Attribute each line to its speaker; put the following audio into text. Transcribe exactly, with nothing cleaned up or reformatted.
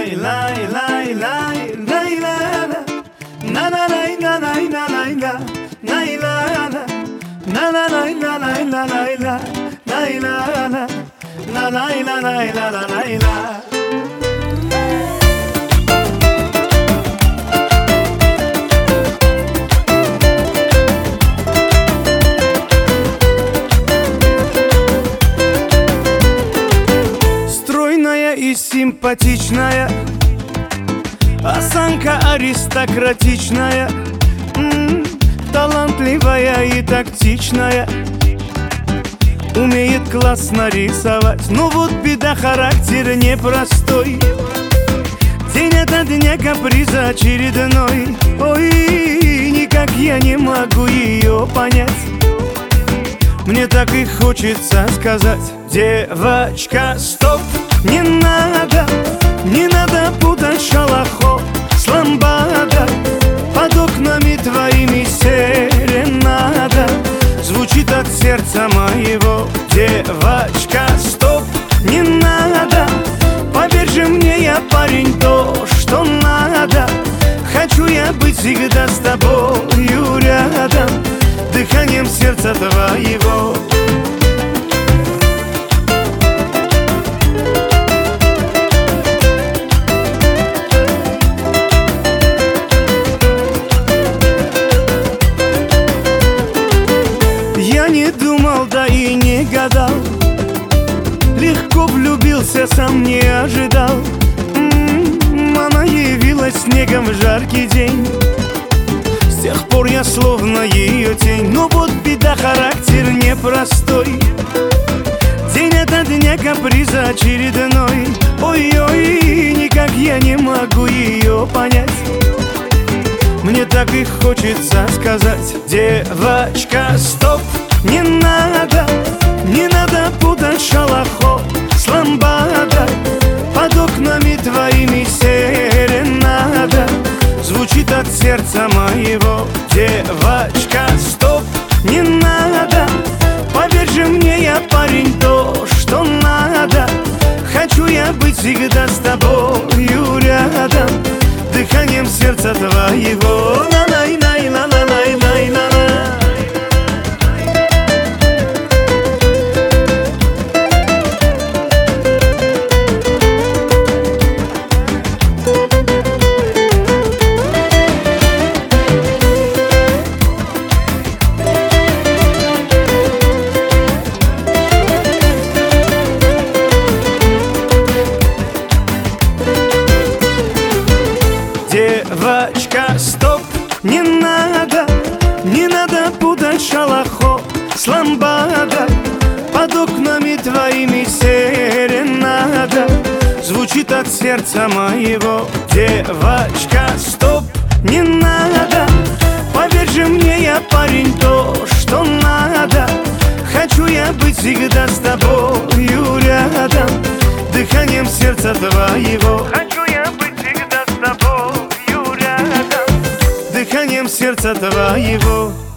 Speaker 1: lay lay lay lay lay la la na na lay la lay la lay la lay la la na na lay la lay la lay la lay la la la lay la lay la la lay la. И симпатичная, осанка аристократичная, м-м, талантливая и тактичная, умеет классно рисовать. Но вот беда, характер непростой, день ото дня каприза очередной. Ой, никак я не могу ее понять. Мне так и хочется сказать: девочка, стоп! Не надо, не надо путать шалахо с ламбадой. Под окнами твоими серенада звучит от сердца моего. Девочка, стоп, не надо, поверь же мне, я парень, то, что надо. Хочу я быть всегда с тобою рядом, дыханием сердца твоего. Я не думал, да и не гадал, легко влюбился, сам не ожидал. М-м, она явилась снегом в жаркий день, с тех пор я словно ее тень. Но вот беда, характер непростой, день ото дня каприза очередной. Ой-ой, никак я не могу ее понять. Мне так и хочется сказать: девочка, стоп, не надо, не надо путать шалахо с ламбадой. Под окнами твоими серенада звучит от сердца моего. Девочка, стоп, не надо, поверь же мне, я парень, то, что надо. Хочу я быть всегда с тобою рядом, дыханием сердца твоего. Девочка, стоп, не надо, не надо путать шалахо с ламбадой. Под окнами твоими серенада звучит от сердца моего. Девочка, стоп, не надо, поверь же мне, я парень, то, что надо. Хочу я быть всегда с тобою рядом, дыханием сердца твоего. Хочу я быть всегда с тобой, дыханием сердца твоего.